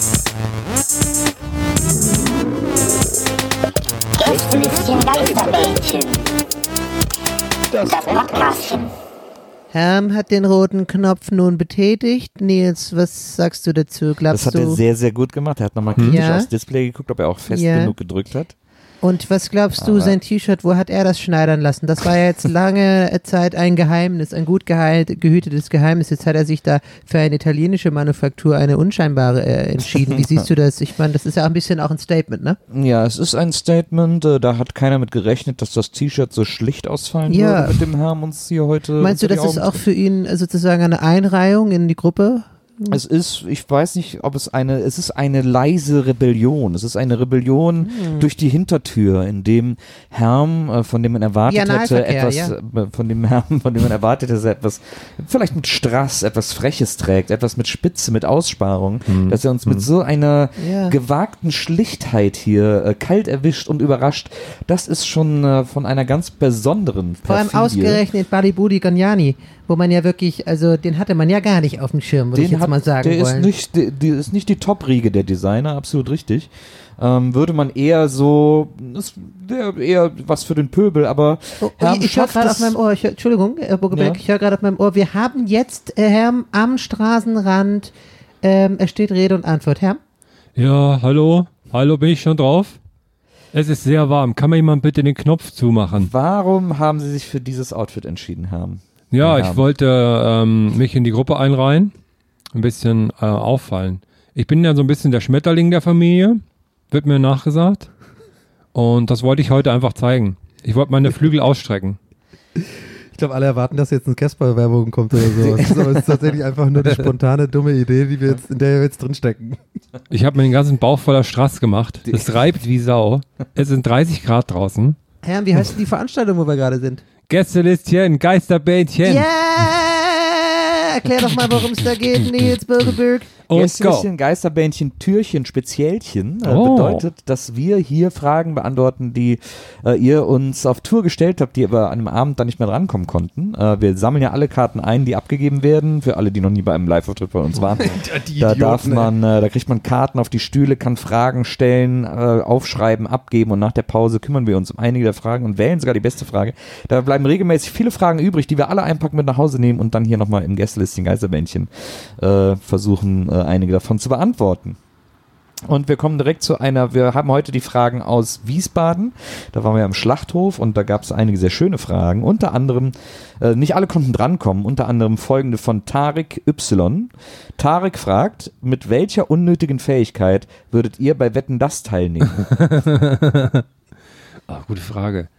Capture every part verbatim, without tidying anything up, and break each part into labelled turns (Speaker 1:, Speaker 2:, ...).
Speaker 1: Gästelistchen Geisterbällchen. Das Podcastchen.
Speaker 2: Herm hat den roten Knopf nun betätigt. Nils, was sagst du dazu? Glaubst
Speaker 3: das hat
Speaker 2: du?
Speaker 3: er sehr, sehr gut gemacht. Er hat nochmal kritisch
Speaker 2: Ja.
Speaker 3: aufs Display geguckt, ob er auch fest
Speaker 2: Ja.
Speaker 3: genug gedrückt hat.
Speaker 2: Und was glaubst du,
Speaker 3: Aber-
Speaker 2: sein T-Shirt, wo hat er das schneidern lassen? Das war ja jetzt lange Zeit ein Geheimnis, ein gut gehalt, gehütetes Geheimnis. Jetzt hat er sich da für eine italienische Manufaktur, eine unscheinbare, äh, entschieden. Wie siehst du das? Ich meine, das ist ja auch ein bisschen auch ein Statement, ne?
Speaker 3: Ja, es ist ein Statement, äh, da hat keiner mit gerechnet, dass das T-Shirt so schlicht ausfallen
Speaker 2: Ja.
Speaker 3: würde, mit dem Herrn uns hier heute.
Speaker 2: Meinst du,
Speaker 3: unter die
Speaker 2: das ist
Speaker 3: Augen
Speaker 2: auch für ihn äh, sozusagen eine Einreihung in die Gruppe?
Speaker 3: Es ist, ich weiß nicht, ob es eine, es ist eine leise Rebellion. Es ist eine Rebellion
Speaker 2: Hm.
Speaker 3: durch die Hintertür, in dem Herm, äh, von dem man erwartet hätte,
Speaker 2: Analverkehr,
Speaker 3: etwas,
Speaker 2: ja.
Speaker 3: äh, von dem Herm, von dem man erwartet, dass er etwas, vielleicht mit Strass, etwas Freches trägt, etwas mit Spitze, mit Aussparung,
Speaker 4: Hm.
Speaker 3: dass er uns mit so einer
Speaker 2: Ja.
Speaker 3: gewagten Schlichtheit hier äh, kalt erwischt und überrascht. Das ist schon äh, von einer ganz besonderen
Speaker 2: Vor allem
Speaker 3: Perfidie.
Speaker 2: ausgerechnet Balibudi Gagnani, wo man ja wirklich, also den hatte man ja gar nicht auf dem Schirm, würde ich jetzt
Speaker 3: hat,
Speaker 2: mal sagen
Speaker 3: der
Speaker 2: wollen.
Speaker 3: ist nicht, die, die ist nicht die Top-Riege der Designer, absolut richtig. Ähm, würde man eher so, das wäre eher was für den Pöbel, aber
Speaker 2: Oh,
Speaker 3: Herm
Speaker 2: ich ich höre
Speaker 3: schafft
Speaker 2: gerade
Speaker 3: es-
Speaker 2: auf meinem Ohr, ich hör, Entschuldigung, Herr Burgeberg,
Speaker 3: Ja.
Speaker 2: ich höre gerade auf meinem Ohr, wir haben jetzt äh, Herm am Straßenrand, ähm, es steht Rede und Antwort. Herm?
Speaker 4: Ja, hallo? Hallo, bin ich schon drauf? Es ist sehr warm. Kann mir jemand bitte den Knopf zumachen?
Speaker 3: Warum haben Sie sich für dieses Outfit entschieden, Herm?
Speaker 4: Ja,
Speaker 3: Ja.
Speaker 4: ich wollte ähm, mich in die Gruppe einreihen, ein bisschen äh, auffallen. Ich bin ja so ein bisschen der Schmetterling der Familie, wird mir nachgesagt. Und das wollte ich heute einfach zeigen. Ich wollte meine Flügel ausstrecken.
Speaker 5: Ich glaube, alle erwarten, dass jetzt eine Casper-Werbung kommt oder so. Es ist, aber es ist tatsächlich einfach nur eine spontane, dumme Idee, die wir jetzt, in der wir jetzt drinstecken.
Speaker 4: Ich habe mir den ganzen Bauch voller Strass gemacht. Es reibt wie Sau. Es sind dreißig Grad draußen.
Speaker 2: Herm, wie heißt denn die Veranstaltung, wo wir gerade sind?
Speaker 4: Gästelistchen, Geisterbähnchen.
Speaker 2: Ja! Erklär doch mal, worum es da geht, Nils Burgeberg.
Speaker 4: Und go.
Speaker 3: Gästelistchen, Geisterbändchen, Türchen, Speziellchen äh,
Speaker 4: Oh.
Speaker 3: bedeutet, dass wir hier Fragen beantworten, die äh, ihr uns auf Tour gestellt habt, die aber an dem Abend dann nicht mehr drankommen konnten. Äh, wir sammeln ja alle Karten ein, die abgegeben werden, für alle, die noch nie bei einem Live-Auftritt bei uns waren. Da darf man, äh, da kriegt man Karten auf die Stühle, kann Fragen stellen, äh, aufschreiben, abgeben und nach der Pause kümmern wir uns um einige der Fragen und wählen sogar die beste Frage. Da bleiben regelmäßig viele Fragen übrig, die wir alle einpacken, mit nach Hause nehmen und dann hier nochmal im Gästelistchen Geisterbändchen äh, versuchen, äh, einige davon zu beantworten. Und wir kommen direkt zu einer, wir haben heute die Fragen aus Wiesbaden, da waren wir am Schlachthof und da gab es einige sehr schöne Fragen, unter anderem, äh, nicht alle konnten drankommen, unter anderem folgende von Tarek Y. Tarek fragt, mit welcher unnötigen Fähigkeit würdet ihr bei Wetten, das teilnehmen?
Speaker 4: Ah, gute Frage.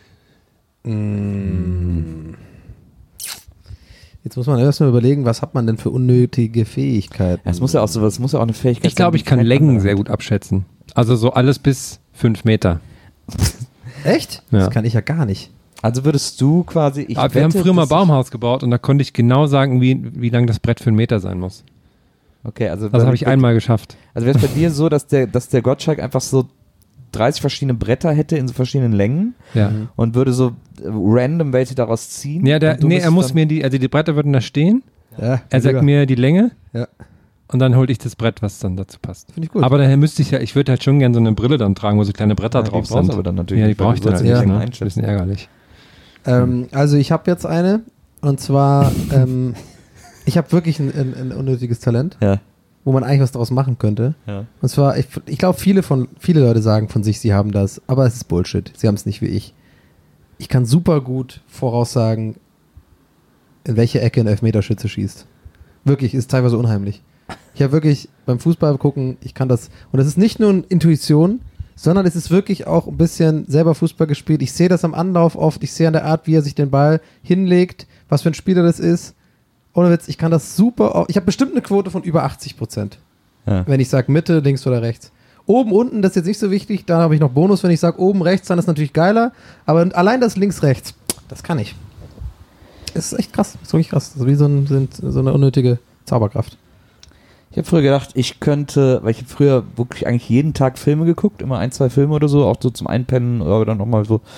Speaker 5: Jetzt muss man erstmal überlegen, was hat man denn für unnötige Fähigkeiten?
Speaker 3: Es muss ja auch so, es muss ja auch eine Fähigkeit
Speaker 4: Ich glaube,
Speaker 3: sein,
Speaker 4: ich
Speaker 3: die
Speaker 4: kann
Speaker 3: kein
Speaker 4: Längen
Speaker 3: anderer
Speaker 4: sehr
Speaker 3: hat.
Speaker 4: gut abschätzen. Also so alles bis fünf Meter.
Speaker 5: Echt?
Speaker 4: Ja.
Speaker 5: Das kann ich ja gar nicht.
Speaker 3: Also würdest du quasi, ich
Speaker 4: Aber wir haben
Speaker 3: wette,
Speaker 4: früher mal
Speaker 3: dass-
Speaker 4: Baumhaus gebaut und da konnte ich genau sagen, wie, wie lang das Brett für einen Meter sein muss.
Speaker 3: Okay, also
Speaker 4: Das habe ich einmal geschafft.
Speaker 3: Also wäre es bei dir so, dass der, dass der Gottschalk einfach so dreißig verschiedene Bretter hätte in so verschiedenen Längen
Speaker 4: Ja.
Speaker 3: und würde so äh, random welche daraus ziehen?
Speaker 4: Ja, der,
Speaker 3: Und du
Speaker 4: nee,
Speaker 3: bist
Speaker 4: er muss
Speaker 3: dann-
Speaker 4: mir die, also die Bretter würden da stehen.
Speaker 5: Ja,
Speaker 4: Er sagt mir die Länge
Speaker 5: Ja.
Speaker 4: und dann hole ich das Brett, was dann dazu passt.
Speaker 5: Finde ich gut.
Speaker 4: Aber daher müsste ich ja, ich würde halt schon gerne so eine Brille dann tragen, wo so kleine Bretter
Speaker 3: Ja, die
Speaker 4: drauf
Speaker 3: brauchst
Speaker 4: sind.
Speaker 3: du aber dann natürlich
Speaker 4: ja, die
Speaker 3: nicht, weil
Speaker 4: brauche ich
Speaker 3: du
Speaker 4: dann
Speaker 3: sollst
Speaker 4: halt
Speaker 3: ja
Speaker 4: nicht.
Speaker 3: die
Speaker 4: Ne?
Speaker 3: Längen
Speaker 4: Ein bisschen ärgerlich.
Speaker 5: Ähm, also ich habe jetzt eine und zwar, ähm, ich habe wirklich ein, ein, ein unnötiges Talent,
Speaker 3: Ja,
Speaker 5: wo man eigentlich was draus machen könnte.
Speaker 3: ja.
Speaker 5: Und zwar, ich, ich glaube, viele von viele Leute sagen von sich, sie haben das, aber es ist Bullshit. Sie haben es nicht wie ich. Ich kann super gut voraussagen, in welche Ecke ein Elfmeterschütze schießt. Wirklich, ist teilweise unheimlich. Ich habe wirklich beim Fußball gucken, ich kann das, und das ist nicht nur eine Intuition, sondern es ist wirklich auch ein bisschen selber Fußball gespielt. Ich sehe das am Anlauf oft, ich sehe an der Art, wie er sich den Ball hinlegt, was für ein Spieler das ist. Ohne Witz, ich kann das super, au- ich habe bestimmt eine Quote von über achtzig Prozent.
Speaker 3: Ja.
Speaker 5: Wenn ich sage Mitte, links oder rechts. Oben, unten, das ist jetzt nicht so wichtig, da habe ich noch Bonus, wenn ich sage oben, rechts, dann ist natürlich geiler, aber allein das links, rechts, das kann ich. Das ist echt krass, das ist wirklich krass. Das ist wie so, ein, sind, so eine unnötige Zauberkraft.
Speaker 3: Ich habe früher gedacht, ich könnte, weil ich habe früher wirklich eigentlich jeden Tag Filme geguckt, immer ein, zwei Filme oder so, auch so zum Einpennen oder dann nochmal so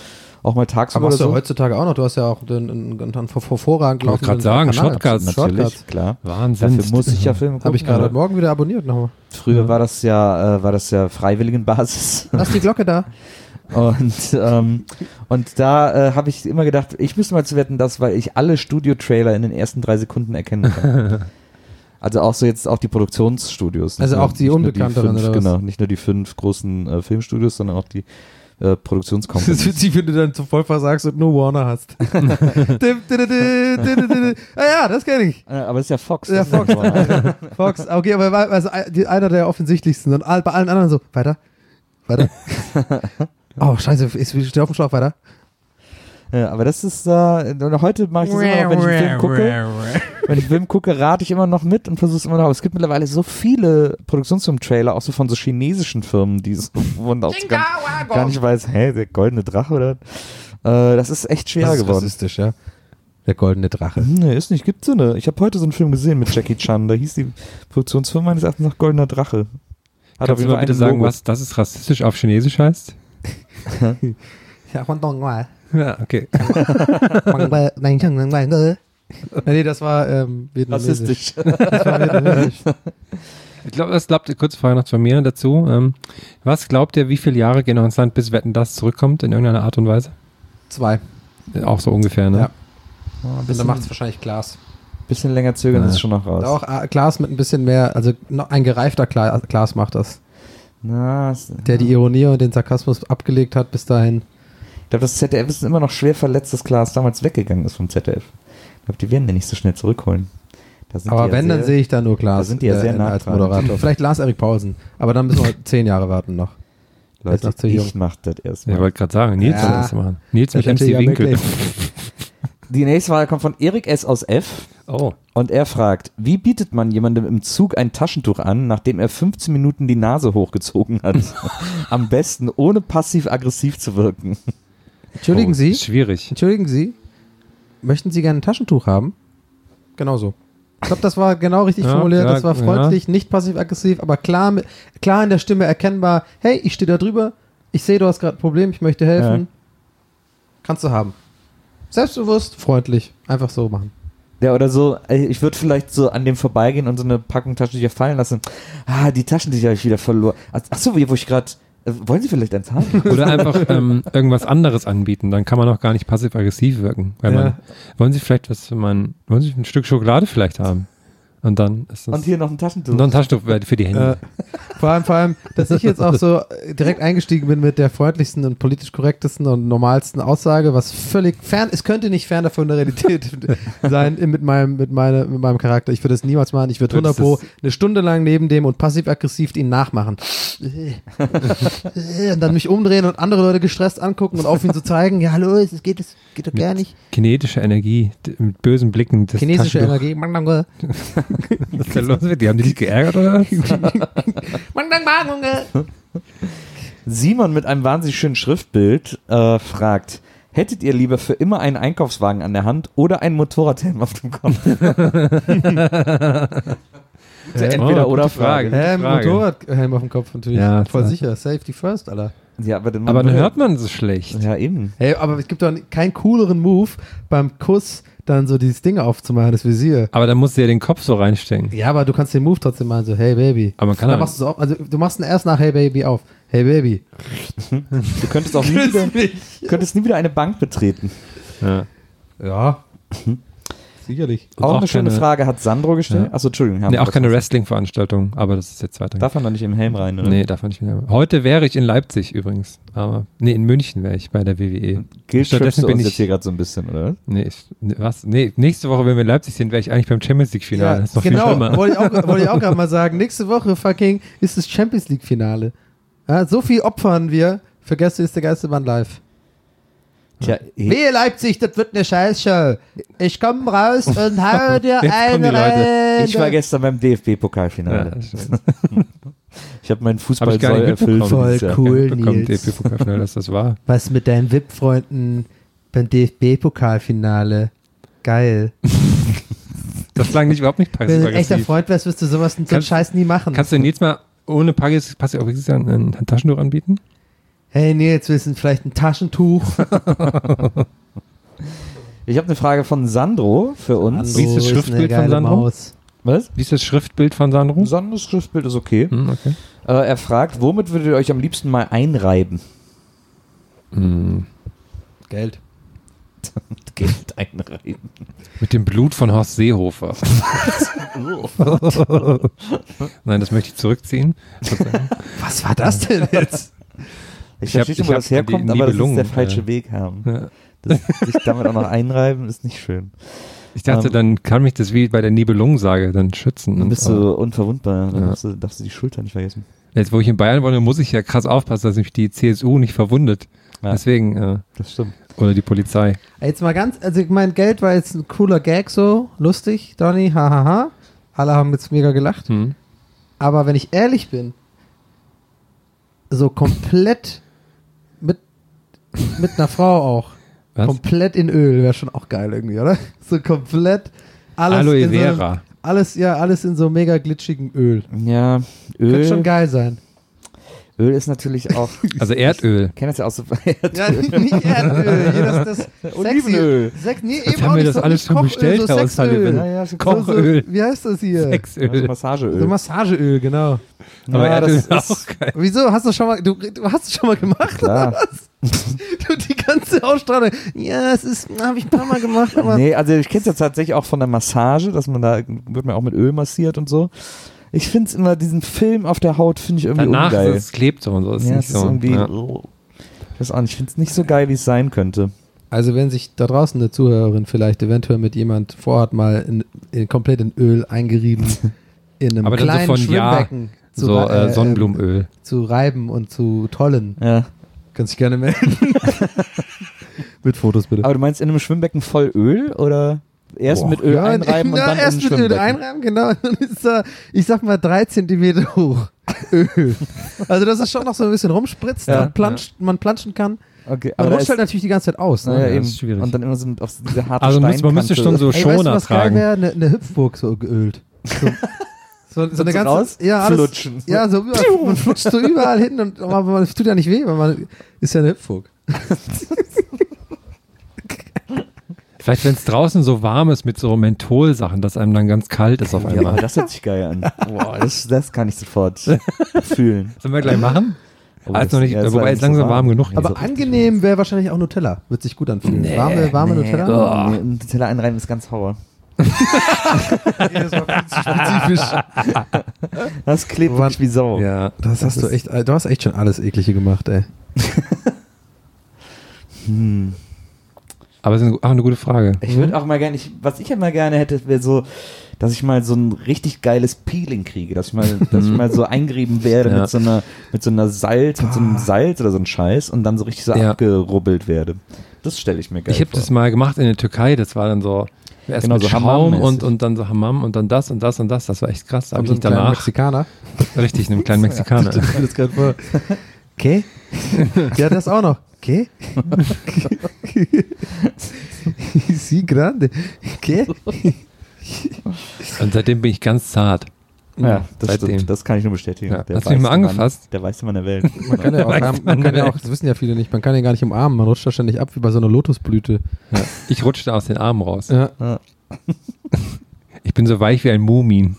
Speaker 3: auch mal tagsüber
Speaker 5: Aber
Speaker 3: oder
Speaker 5: hast du
Speaker 3: so.
Speaker 5: ja heutzutage auch noch, du hast ja auch einen, einen, einen hervorragend
Speaker 4: Ich wollte gerade sagen, Shotcuts.
Speaker 3: Natürlich, klar.
Speaker 4: Wahnsinn.
Speaker 3: Dafür muss ich ja Filme gucken.
Speaker 5: Habe ich gerade
Speaker 3: aber
Speaker 5: heute Morgen wieder abonniert nochmal.
Speaker 3: Früher
Speaker 4: Ja.
Speaker 3: war das ja, äh, war das ja Freiwilligenbasis.
Speaker 5: Lass die Glocke da.
Speaker 3: Und, ähm, und da äh, habe ich immer gedacht, ich müsste mal zu Wetten, das, weil ich alle Studio-Trailer in den ersten drei Sekunden erkennen kann. Also auch so jetzt auch die Produktionsstudios.
Speaker 5: Also
Speaker 3: Nicht
Speaker 5: auch
Speaker 3: nur-
Speaker 5: die
Speaker 3: nicht nur
Speaker 5: unbekannteren,
Speaker 3: fünf,
Speaker 5: oder was?
Speaker 3: Genau, nicht nur die fünf großen äh, Filmstudios, sondern auch die äh,
Speaker 5: Das
Speaker 3: Produktionscompanies.
Speaker 5: ist witzig, wenn du dann zu Vollfach sagst und nur Warner hast. Dim, di, di, di, di, di, di. Ah ja, das kenne ich.
Speaker 3: Äh, aber es ist ja Fox.
Speaker 5: Ja,
Speaker 3: das ist ja
Speaker 5: Fox.
Speaker 3: Warner.
Speaker 5: Fox, okay, aber war- also die- einer der offensichtlichsten und all, bei allen anderen so, weiter, weiter. Oh, scheiße, ist steht auf dem Schlauch, weiter.
Speaker 3: Ja, aber das ist, äh, und heute mache ich das immer noch, wenn ich einen Film gucke. Wenn ich einen Film gucke, rate ich immer noch mit und versuche es immer noch. Aber es gibt mittlerweile so viele Produktionsfilm-Trailer, auch so von so chinesischen Firmen, die so, wo man auch gar, gar nicht weiß, hä, der goldene Drache oder? Äh, das ist echt schwer
Speaker 5: Das ist
Speaker 3: geworden.
Speaker 5: rassistisch, ja. Der goldene Drache.
Speaker 3: Hm, Nee, ist nicht. Gibt so eine. Ich habe heute so einen Film gesehen mit Jackie Chan. Da hieß die Produktionsfirma meines Erachtens nach Goldener Drache. Hat
Speaker 4: Kannst du mal bitte
Speaker 3: ein
Speaker 4: sagen,
Speaker 3: Logo.
Speaker 4: was das ist rassistisch auf Chinesisch heißt?
Speaker 5: Ja,
Speaker 4: Ja, okay.
Speaker 5: nee, das war ähm, vietnamesisch.
Speaker 3: Rassistisch.
Speaker 5: Das war vietnamesisch.
Speaker 4: Ich glaube, das glaubt ihr, kurze Frage noch von mir dazu. Ähm, was glaubt ihr, wie viele Jahre gehen noch ins Land, bis Wetten, das zurückkommt in irgendeiner Art und Weise?
Speaker 5: Zwei.
Speaker 4: Auch so ungefähr, ne?
Speaker 5: Ja.
Speaker 3: Oh, ein
Speaker 5: Und
Speaker 3: bisschen,
Speaker 5: dann macht es wahrscheinlich Glas.
Speaker 3: bisschen länger zögern,
Speaker 4: Ja.
Speaker 3: ist schon noch raus.
Speaker 5: Auch äh, Glas mit ein bisschen mehr, also noch ein gereifter Gla Glas macht das.
Speaker 3: Na, es-
Speaker 5: Der die Ironie und den Sarkasmus abgelegt hat bis dahin.
Speaker 3: ich glaube, das Z D F ist immer noch schwer verletzt, dass Klaas damals weggegangen ist vom Z D F. Ich glaube, die werden den nicht so schnell zurückholen. Da sind
Speaker 5: Aber
Speaker 3: die ja
Speaker 5: wenn, dann
Speaker 3: sehr-
Speaker 5: sehe ich da nur Glas
Speaker 3: da sind die ja sehr
Speaker 5: äh,
Speaker 3: nah
Speaker 5: als
Speaker 3: dran.
Speaker 5: Moderator. Vielleicht Lars-Erik Paulsen. Aber dann müssen wir zehn Jahre warten noch. Er ist
Speaker 3: Leute,
Speaker 5: noch zu jung.
Speaker 3: ich mach das
Speaker 4: Ich
Speaker 3: erstmal.
Speaker 4: wollte gerade sagen, Nils
Speaker 5: Ja.
Speaker 4: soll das machen. Nils mit
Speaker 5: Das
Speaker 4: M C
Speaker 5: hätte ja
Speaker 4: Winkel.
Speaker 5: wirklich-
Speaker 3: Die nächste Frage kommt von Erik S. aus F.
Speaker 4: Oh.
Speaker 3: Und er fragt, wie bietet man jemandem im Zug ein Taschentuch an, nachdem er fünfzehn Minuten die Nase hochgezogen hat? Am besten, ohne passiv-aggressiv zu wirken.
Speaker 5: Entschuldigen
Speaker 4: oh,
Speaker 5: Sie,
Speaker 4: Ist schwierig.
Speaker 5: Entschuldigen Sie, möchten Sie gerne ein Taschentuch haben? Genau so. Ich glaube, das war genau richtig
Speaker 4: Ja,
Speaker 5: formuliert.
Speaker 4: ja,
Speaker 5: das war freundlich, nicht passiv-aggressiv, aber klar, mit- klar in der Stimme erkennbar. Hey, ich stehe da drüber. Ich sehe, du hast gerade ein Problem. Ich möchte helfen.
Speaker 3: Ja.
Speaker 5: Kannst du haben. Selbstbewusst, freundlich. Einfach so machen.
Speaker 3: Ja, oder so, ey, ich würde vielleicht so an dem vorbeigehen und so eine Packung Taschentücher fallen lassen. Ah, die Taschentücher habe ich wieder verloren. Achso, wo ich gerade, äh, wollen Sie vielleicht eins haben?
Speaker 4: Oder einfach ähm, irgendwas anderes anbieten. Dann kann man auch gar nicht passiv-aggressiv wirken. Weil
Speaker 5: Ja.
Speaker 4: man, wollen Sie vielleicht was, man, wollen Sie ein Stück Schokolade vielleicht haben? Und dann ist das.
Speaker 3: Und hier noch ein Taschentuch.
Speaker 4: und noch ein Taschentuch für die Hände.
Speaker 5: Äh, vor allem, vor allem, dass ich jetzt auch so äh, direkt eingestiegen bin mit der freundlichsten und politisch korrektesten und normalsten Aussage, was völlig fern, es könnte nicht fern davon der Realität sein mit meinem, mit, meine, mit meinem Charakter. Ich würde es niemals machen. Ich würde hundert Pro eine Stunde lang neben dem und passiv-aggressiv ihn nachmachen. Und dann mich umdrehen und andere Leute gestresst angucken und auf ihn zu zeigen, ja hallo, es geht, es geht doch gar nicht.
Speaker 4: Kinetische Energie, d- mit bösen Blicken. Das
Speaker 5: Chinesische
Speaker 4: Taschentuch-
Speaker 5: Energie.
Speaker 4: Was ist denn los mit? Die haben die dich geärgert oder was?
Speaker 3: Simon mit einem wahnsinnig schönen Schriftbild äh, fragt, hättet ihr lieber für immer einen Einkaufswagen an der Hand oder einen Motorradhelm auf dem Kopf? Entweder
Speaker 4: Oh,
Speaker 3: oder
Speaker 4: gute Frage.
Speaker 3: Frage.
Speaker 5: Ähm,
Speaker 4: Frage.
Speaker 5: Motorradhelm auf dem Kopf natürlich.
Speaker 4: Ja,
Speaker 5: Voll
Speaker 4: klar.
Speaker 5: sicher. Safety first, Alter.
Speaker 3: Ja, aber dann,
Speaker 4: Aber dann hört man so schlecht.
Speaker 3: Ja, eben.
Speaker 5: Hey, aber es gibt doch keinen cooleren Move, beim Kuss dann so dieses Ding aufzumachen, das Visier.
Speaker 4: Aber dann musst du ja den Kopf so reinstecken.
Speaker 5: Ja, aber du kannst den Move trotzdem machen, so, hey Baby.
Speaker 4: Aber man kann
Speaker 5: dann
Speaker 4: auch-
Speaker 5: machst du auch, also du machst ihn erst nach Hey Baby auf. Hey Baby.
Speaker 3: Du könntest auch nie wieder, könntest nie wieder eine Bank betreten.
Speaker 4: Ja.
Speaker 5: Ja. Sicherlich.
Speaker 4: Und
Speaker 3: Auch,
Speaker 4: auch
Speaker 3: eine schöne
Speaker 4: keine-
Speaker 3: Frage hat Sandro gestellt.
Speaker 4: Ja.
Speaker 3: Achso, Entschuldigung. haben
Speaker 4: Nee,
Speaker 3: wir
Speaker 4: auch
Speaker 3: was
Speaker 4: keine
Speaker 3: gesagt.
Speaker 4: Wrestling-Veranstaltung, aber das ist jetzt weiter.
Speaker 3: Darf man da nicht im Helm rein, oder?
Speaker 4: Nee, darf man nicht mehr. Heute wäre ich in Leipzig übrigens. Aber, nee, in München wäre ich bei der W W E.
Speaker 3: Guilt
Speaker 4: Stattdessen
Speaker 3: trippst du
Speaker 4: bin
Speaker 3: uns
Speaker 4: ich-
Speaker 3: jetzt hier gerade so ein bisschen, oder?
Speaker 4: Nee, ich, nee, was? Nee, nächste Woche, wenn wir in Leipzig sind, wäre ich eigentlich beim Champions League-Finale.
Speaker 5: Ja,
Speaker 4: das ist noch viel
Speaker 5: genau,
Speaker 4: schlimmer.
Speaker 5: wollte ich auch, wollte ich auch gerade mal sagen. Nächste Woche fucking ist das Champions League Finale. Ja, so viel opfern wir für Gäste ist der Geisterbahn live.
Speaker 3: Tja, eh,
Speaker 5: Wehe Leipzig, das wird eine Scheißshow. Ich komme raus und hau dir
Speaker 4: Jetzt kommen die
Speaker 5: eine
Speaker 4: Leute.
Speaker 5: rein.
Speaker 3: ich war gestern beim D F
Speaker 4: Ja,
Speaker 3: B-Pokalfinale.
Speaker 4: das stimmt.
Speaker 3: Ich habe meinen
Speaker 4: Hab
Speaker 3: Fußball
Speaker 4: ich gar nicht
Speaker 3: soll erfüllt.
Speaker 4: mitbekommen.
Speaker 5: Voll
Speaker 3: dieses Jahr.
Speaker 5: cool,
Speaker 4: Bekommen
Speaker 5: Nils.
Speaker 4: D F B-Pokalfinale, dass das war.
Speaker 5: Was mit deinen V I P-Freunden beim D F B-Pokalfinale? Geil.
Speaker 4: Das klang nicht überhaupt nicht
Speaker 5: Wenn du ein echter
Speaker 4: passiv-aggressiv.
Speaker 5: Freund wärst, wirst du sowas, so einen
Speaker 4: Kannst-
Speaker 5: Scheiß nie machen.
Speaker 4: Kannst du denn jetzt mal ohne passiv-aggressiv ein, ein Taschentuch anbieten?
Speaker 5: Hey Nils, wir sind vielleicht ein Taschentuch.
Speaker 3: Ich habe eine Frage von Sandro für uns.
Speaker 4: Wie ist das
Speaker 5: eine
Speaker 4: Schriftbild
Speaker 5: geile
Speaker 4: von Sandro?
Speaker 5: Maus.
Speaker 3: Was?
Speaker 4: Wie ist das Schriftbild von Sandro?
Speaker 3: Sandros Schriftbild ist okay.
Speaker 4: Hm, okay.
Speaker 3: Äh, er fragt, womit würdet ihr euch am liebsten mal einreiben?
Speaker 4: Hm.
Speaker 5: Geld.
Speaker 3: Geld einreiben.
Speaker 4: Mit dem Blut von Horst Seehofer. Nein, das möchte ich zurückziehen.
Speaker 5: Was war das denn jetzt?
Speaker 3: Ich,
Speaker 4: Ich hab-
Speaker 3: verstehe schon,
Speaker 4: ich
Speaker 3: wo
Speaker 4: hab
Speaker 3: das herkommt,
Speaker 4: die
Speaker 3: aber das ist
Speaker 4: Nibelungen,
Speaker 3: der falsche
Speaker 4: äh,
Speaker 3: Weg haben.
Speaker 4: Ja.
Speaker 3: Das, sich damit auch noch einreiben, ist nicht schön.
Speaker 4: Ich dachte,
Speaker 3: Ähm,
Speaker 4: dann kann mich das wie bei der Nibelungensage dann schützen.
Speaker 3: Dann bist
Speaker 4: Und,
Speaker 3: du unverwundbar. Dann
Speaker 4: Ja.
Speaker 3: darfst, du, darfst du die Schulter nicht vergessen.
Speaker 4: Jetzt, wo ich in Bayern wohne, muss ich ja krass aufpassen, dass mich die C S U nicht verwundet.
Speaker 3: Ja.
Speaker 4: Deswegen, äh,
Speaker 3: Das stimmt.
Speaker 4: oder die Polizei.
Speaker 5: Jetzt mal ganz, also ich mein Geld war jetzt ein cooler Gag so, lustig, Donny, hahaha. Alle haben jetzt mega gelacht.
Speaker 4: Hm.
Speaker 5: Aber wenn ich ehrlich bin, so komplett mit, mit einer Frau auch,
Speaker 4: Was?
Speaker 5: komplett in Öl wäre schon auch geil irgendwie, oder? So komplett alles
Speaker 4: Aloe
Speaker 5: in so einem,
Speaker 4: Vera.
Speaker 5: alles, ja, alles in so mega glitschigen Öl.
Speaker 3: Ja,
Speaker 5: Könnte schon
Speaker 3: Öl,
Speaker 5: geil sein.
Speaker 3: Öl ist natürlich auch.
Speaker 4: Also Erdöl.
Speaker 3: Ich kenne das ja auch so.
Speaker 5: Ja, nicht Erdöl, hier das, das sexy.
Speaker 3: Olivenöl.
Speaker 5: Sex, nee,
Speaker 4: Jetzt
Speaker 5: eben
Speaker 4: haben
Speaker 5: auch
Speaker 4: wir
Speaker 5: nicht
Speaker 4: das
Speaker 5: so,
Speaker 4: alles
Speaker 5: nicht
Speaker 4: schon
Speaker 5: Kochöl,
Speaker 4: bestellt,
Speaker 5: so
Speaker 4: Herr
Speaker 5: Sexöl.
Speaker 4: O'Sullivan.
Speaker 3: Ja, ja, schon
Speaker 4: Kochöl.
Speaker 5: So, wie heißt das hier?
Speaker 3: Also
Speaker 4: Sexöl.
Speaker 3: Massageöl.
Speaker 5: So Massageöl, genau.
Speaker 4: Aber
Speaker 3: Ja,
Speaker 4: Erdöl
Speaker 3: das
Speaker 4: ist auch geil.
Speaker 5: Wieso? Hast du schon mal, du, du hast es schon mal gemacht?
Speaker 3: Klar.
Speaker 5: Oder was? Du, die ganze Ausstrahlung. Ja, es ist, habe ich ein paar Mal gemacht, aber.
Speaker 3: Nee, also ich kenne es ja tatsächlich auch von der Massage, dass man da, wird man auch mit Öl massiert und so. Ich finde es immer, diesen Film auf der Haut finde ich irgendwie
Speaker 4: Danach
Speaker 3: ungeil.
Speaker 4: ist es klebt so und so. Ist
Speaker 3: ja,
Speaker 4: nicht
Speaker 3: es ist
Speaker 4: so.
Speaker 3: irgendwie,
Speaker 4: Ja.
Speaker 3: ich weiß auch nicht, ich finde es nicht so geil, wie es sein könnte.
Speaker 5: Also, wenn sich da draußen eine Zuhörerin vielleicht eventuell mit jemand vorhat, mal in, in, komplett in Öl eingerieben, in einem
Speaker 4: Aber dann so
Speaker 5: kleinen
Speaker 4: von, ja,
Speaker 5: Schwimmbecken zu,
Speaker 4: So
Speaker 5: rei-
Speaker 4: äh, Sonnenblumenöl.
Speaker 5: zu reiben und zu tollen.
Speaker 3: Ja.
Speaker 5: Kannst dich gerne melden. Mit Fotos bitte.
Speaker 3: Aber du meinst in einem Schwimmbecken voll Öl oder erst
Speaker 5: Boah,
Speaker 3: mit Öl
Speaker 5: ja,
Speaker 3: einreiben und
Speaker 5: na,
Speaker 3: dann
Speaker 5: erst
Speaker 3: in ein
Speaker 5: mit Öl
Speaker 3: Schwimmbecken?
Speaker 5: einreiben, genau. Dann ist da, ich sag mal, drei Zentimeter hoch Öl. Also, dass es schon noch so ein bisschen rumspritzt
Speaker 3: Ja.
Speaker 5: und planscht, man planschen kann.
Speaker 3: Okay,
Speaker 5: Man
Speaker 3: aber da
Speaker 5: rutscht halt
Speaker 3: ist,
Speaker 5: natürlich die ganze Zeit aus.
Speaker 3: naja,
Speaker 5: Ne?
Speaker 4: Ja,
Speaker 3: eben.
Speaker 4: das ist schwierig.
Speaker 3: Und dann immer so auf diese harte
Speaker 4: Also muss, man müsste
Speaker 3: Steinkante.
Speaker 4: schon so
Speaker 5: Ey, weißt du,
Speaker 4: Schoner
Speaker 5: was geil
Speaker 4: tragen.
Speaker 5: wäre? Eine, eine Hüpfburg so geölt. So, so, so eine
Speaker 3: so
Speaker 5: ganze,
Speaker 3: raus?
Speaker 5: ja, alles,
Speaker 3: Flutschen.
Speaker 5: ja, so überall, man flutscht so überall hin und aber man, es tut ja nicht weh, weil man ist ja eine Hüpfburg.
Speaker 4: Vielleicht, wenn es draußen so warm ist mit so Mentholsachen, dass einem dann ganz kalt ist auf
Speaker 3: Ja, aber
Speaker 4: einmal.
Speaker 3: das hört sich geil an. Boah, das, das kann ich sofort fühlen.
Speaker 4: Sollen wir gleich machen?
Speaker 3: Aber
Speaker 4: Also noch nicht,
Speaker 3: ja, es war
Speaker 4: wobei
Speaker 3: nicht
Speaker 4: es langsam
Speaker 3: so
Speaker 4: warm genug.
Speaker 5: Aber
Speaker 3: so-
Speaker 5: angenehm wäre wahrscheinlich auch Nutella. Wird sich gut anfühlen.
Speaker 4: Nee,
Speaker 5: warme warme
Speaker 3: Nee,
Speaker 5: Nutella.
Speaker 3: oh, nee, Nutella einreiben ist ganz Horror.
Speaker 5: Das war viel zu spezifisch.
Speaker 3: Das klebt
Speaker 5: Wann-
Speaker 3: wirklich wie Sau.
Speaker 4: Ja.
Speaker 5: Das hast du echt, du hast echt schon alles Eklige gemacht, ey.
Speaker 3: Hm.
Speaker 4: Aber es ist eine- auch eine gute Frage.
Speaker 3: Ich würde auch mal gerne, ich, was ich ja mal gerne hätte, wäre so, dass ich mal so ein richtig geiles Peeling kriege, dass ich mal, dass ich mal so eingerieben werde
Speaker 4: Ja.
Speaker 3: mit so einer, mit so einer Salz, mit so einem Salz oder so einem Scheiß und dann so richtig so
Speaker 4: Ja.
Speaker 3: abgerubbelt werde. Das stelle ich mir geil
Speaker 4: Ich habe
Speaker 3: vor.
Speaker 4: das mal gemacht in der Türkei, das war dann so erst
Speaker 3: Genau,
Speaker 4: mit
Speaker 3: so
Speaker 4: Schaum
Speaker 3: Hammam-mäßig.
Speaker 4: und, und dann so Hammam und dann das und das und das. Das war echt krass. Da habe
Speaker 5: Und
Speaker 4: ich
Speaker 5: so einen kleinen
Speaker 4: danach
Speaker 5: Mexikaner.
Speaker 4: richtig einem kleinen Mexikaner.
Speaker 5: Ich stell mir das gerade vor. Okay? Ja, das auch noch. Okay? Sie grande. Okay?
Speaker 4: Und seitdem bin ich ganz zart.
Speaker 3: Ja, das
Speaker 4: Seitdem.
Speaker 3: stimmt. Das kann ich nur bestätigen.
Speaker 4: Ja.
Speaker 3: Der
Speaker 4: Hast du ihn mal
Speaker 3: weiße
Speaker 4: angefasst?
Speaker 3: Mann, der weiße Mann der Welt.
Speaker 5: Man kann ja auch, haben, man kann ja auch, das wissen ja viele nicht, man kann ja gar nicht umarmen, man rutscht da ständig ab wie bei so einer Lotusblüte.
Speaker 4: Ja. Ich rutschte aus den Armen raus.
Speaker 5: Ja.
Speaker 3: Ja.
Speaker 4: Ich bin so weich wie ein Mumin.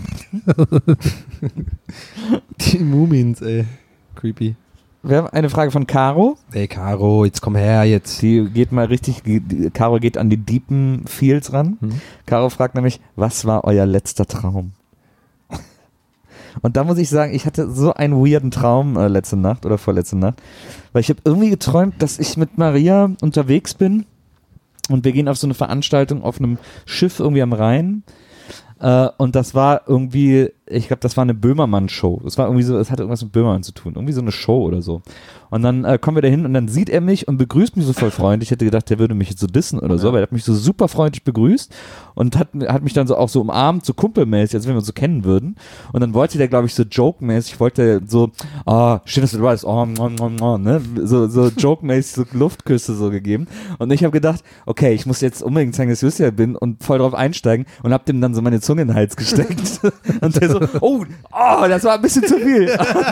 Speaker 5: Die Mumins, ey. Creepy.
Speaker 3: Wir haben eine Frage von Caro.
Speaker 5: Ey, Caro, jetzt komm her, jetzt.
Speaker 3: Die geht mal richtig, die- Caro geht an die deepen Feels ran.
Speaker 4: Mhm.
Speaker 3: Caro fragt nämlich, was war euer letzter Traum? Und da muss ich sagen, ich hatte so einen weirden Traum äh, letzte Nacht oder vorletzte Nacht, weil ich habe irgendwie geträumt, dass ich mit Maria unterwegs bin und wir gehen auf so eine Veranstaltung auf einem Schiff irgendwie am Rhein. Äh, und das war irgendwie, ich glaube, das war eine Böhmermann-Show. Das war irgendwie so, es hatte irgendwas mit Böhmermann zu tun. Irgendwie so eine Show oder so. Und dann äh, kommen wir da hin und dann sieht er mich und begrüßt mich so voll freundlich. Ich hätte gedacht, der würde mich jetzt so dissen oder so, aber er hat mich so super freundlich begrüßt und hat, hat mich dann so auch so umarmt, so kumpelmäßig, als wenn wir uns so kennen würden. Und dann wollte der, glaube ich, so joke-mäßig, wollte so, ah, schön, dass du da bist, oh, oh, oh, oh, ne? So, so joke-mäßig so Luftküsse so gegeben. Und ich habe gedacht, okay, ich muss jetzt unbedingt zeigen, dass ich Lucia bin und voll drauf einsteigen und hab dem dann so meine Zunge in den Hals gesteckt. Und der so, oh, oh, das war ein bisschen zu viel.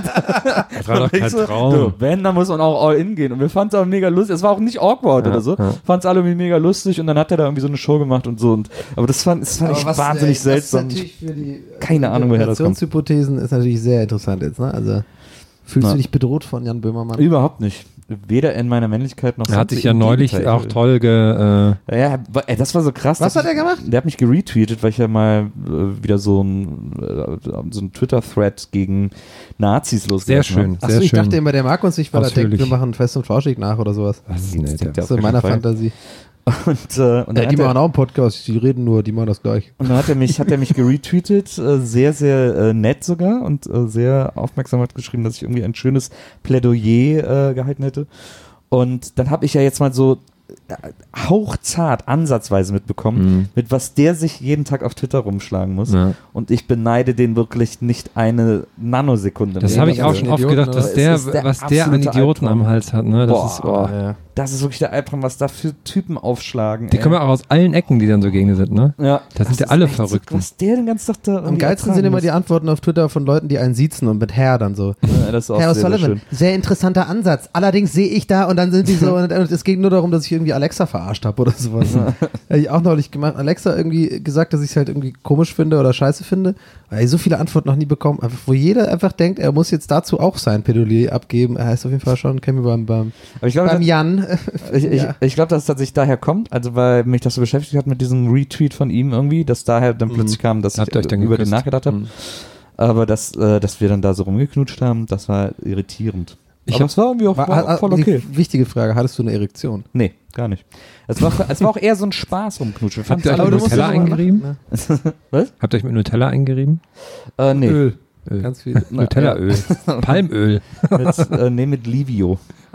Speaker 4: Das war doch kein
Speaker 3: so,
Speaker 4: Traum.
Speaker 3: So, wenn, dann muss man auch all in gehen. Und wir fanden es auch mega lustig. Es war auch nicht awkward
Speaker 4: Ja,
Speaker 3: oder so.
Speaker 4: ja.
Speaker 3: Fanden es alle irgendwie mega lustig und dann hat er da irgendwie so eine Show gemacht und so. Und, aber das fand, das fand ich
Speaker 5: was,
Speaker 3: wahnsinnig
Speaker 5: äh,
Speaker 3: seltsam.
Speaker 5: Das ist natürlich für die
Speaker 3: Keine Ahnung, woher das kommt.
Speaker 5: Interpretationshypothesen ist natürlich sehr interessant jetzt, ne? Also fühlst
Speaker 3: Na.
Speaker 5: du dich bedroht von Jan Böhmermann?
Speaker 3: Überhaupt nicht. Weder in meiner Männlichkeit noch
Speaker 4: Er hat
Speaker 3: sonst.
Speaker 4: sich ja
Speaker 3: Im
Speaker 4: neulich
Speaker 3: Gegenteil.
Speaker 4: auch toll ge... Äh,
Speaker 3: Ja, ey, das war so krass.
Speaker 5: Was
Speaker 3: dass
Speaker 5: hat er
Speaker 3: ich-
Speaker 5: gemacht?
Speaker 3: Der hat mich geretweetet, weil ich ja mal äh, wieder so ein, äh, so ein Twitter-Thread gegen Nazis
Speaker 4: sehr
Speaker 3: losgelassen
Speaker 4: schön,
Speaker 5: Achso,
Speaker 4: sehr
Speaker 5: ich
Speaker 4: schön.
Speaker 5: dachte immer, der mag uns nicht, weil er denkt,
Speaker 4: Ausführlich.
Speaker 5: wir machen Fest und Flauschig nach oder sowas.
Speaker 4: Was ist
Speaker 3: Das
Speaker 4: denn
Speaker 3: denkt
Speaker 4: der?
Speaker 3: er
Speaker 5: So
Speaker 3: auf
Speaker 5: in
Speaker 3: jeden
Speaker 5: meiner
Speaker 3: Fall.
Speaker 5: Fantasie.
Speaker 3: Und, äh, und, dann
Speaker 5: Ja, die
Speaker 3: hat er,
Speaker 5: machen auch einen Podcast, die reden nur, die machen das gleich.
Speaker 3: und dann hat er mich, hat er mich geretweetet, äh, sehr, sehr äh, nett sogar und äh, sehr aufmerksam hat geschrieben, dass ich irgendwie ein schönes Plädoyer äh, gehalten hätte. Und dann habe ich ja jetzt mal so äh, hauchzart ansatzweise mitbekommen,
Speaker 4: Mhm.
Speaker 3: mit was der sich jeden Tag auf Twitter rumschlagen muss.
Speaker 4: Ja.
Speaker 3: Und ich beneide den wirklich nicht eine Nanosekunde.
Speaker 4: Das
Speaker 3: mehr.
Speaker 4: habe ich auch
Speaker 5: das
Speaker 4: schon
Speaker 5: ist ein
Speaker 4: oft
Speaker 5: Idioten,
Speaker 4: gedacht, dass
Speaker 3: oder?
Speaker 4: der,
Speaker 3: Es ist der
Speaker 4: was der an
Speaker 3: absolute
Speaker 4: Idioten
Speaker 3: Albtraum.
Speaker 4: am Hals hat. Ne? Das
Speaker 3: Boah.
Speaker 4: ist, oh.
Speaker 5: Ja.
Speaker 3: Das ist wirklich der Albtraum, was da für Typen aufschlagen.
Speaker 4: Die
Speaker 3: ey.
Speaker 4: kommen ja auch aus allen Ecken, die dann so gegen die sind, ne?
Speaker 3: Ja,
Speaker 4: Da sind
Speaker 3: das
Speaker 4: ja
Speaker 3: ist
Speaker 4: alle
Speaker 3: echt
Speaker 4: Verrückten.
Speaker 3: So, was der den ganzen Tag da
Speaker 5: Am
Speaker 3: irgendwie
Speaker 5: geilsten sind
Speaker 3: ertragen
Speaker 5: immer
Speaker 3: muss.
Speaker 5: die Antworten auf Twitter von Leuten, die einen siezen und mit Herr dann so.
Speaker 3: Ja, das ist auch
Speaker 5: Herr
Speaker 3: sehr, sehr
Speaker 5: O'Sullivan,
Speaker 3: schön.
Speaker 5: sehr interessanter Ansatz. Allerdings sehe ich da und dann sind die so, und, und es ging nur darum, dass ich irgendwie Alexa verarscht habe oder sowas. Habe ich auch neulich gemacht. Alexa irgendwie gesagt, dass ich es halt irgendwie komisch finde oder scheiße finde. Weil ich so viele Antworten noch nie bekommen, einfach, wo jeder einfach denkt, er muss jetzt dazu auch sein Plädoyer abgeben. Er heißt auf jeden Fall schon, kennen wir beim, beim,
Speaker 3: Aber ich glaube,
Speaker 5: beim
Speaker 3: das-
Speaker 5: Jan.
Speaker 3: Ich, ich,
Speaker 5: Ja.
Speaker 3: ich glaube, dass es tatsächlich daher kommt, also weil mich das so beschäftigt hat mit diesem Retweet von ihm irgendwie, dass daher dann plötzlich kam, dass
Speaker 4: Habt
Speaker 3: ich
Speaker 4: ihr euch dann
Speaker 3: über den
Speaker 4: geküsst?
Speaker 3: nachgedacht habe.
Speaker 4: Mhm.
Speaker 3: Aber dass, äh, dass wir dann da so rumgeknutscht haben, das war irritierend.
Speaker 4: Ich
Speaker 3: Aber
Speaker 4: hab-
Speaker 3: es war irgendwie auch
Speaker 5: War,
Speaker 3: war
Speaker 5: war,
Speaker 3: voll okay.
Speaker 5: Die wichtige Frage, hattest du eine Erektion?
Speaker 3: Nee, gar nicht. Es war, es war auch eher so ein Spaß rumknutschen. Wir
Speaker 4: Habt ihr euch
Speaker 3: fanden's
Speaker 4: mit
Speaker 3: alle
Speaker 4: Nutella
Speaker 5: musst ja
Speaker 4: eingerieben?
Speaker 5: ne?
Speaker 3: Was?
Speaker 4: Habt ihr euch mit Nutella eingerieben?
Speaker 3: Äh, nee.
Speaker 5: Öl.
Speaker 4: Öl.
Speaker 5: Ganz viel.
Speaker 4: Nutellaöl. Palmöl.
Speaker 3: Mit, äh, nee, mit Livio.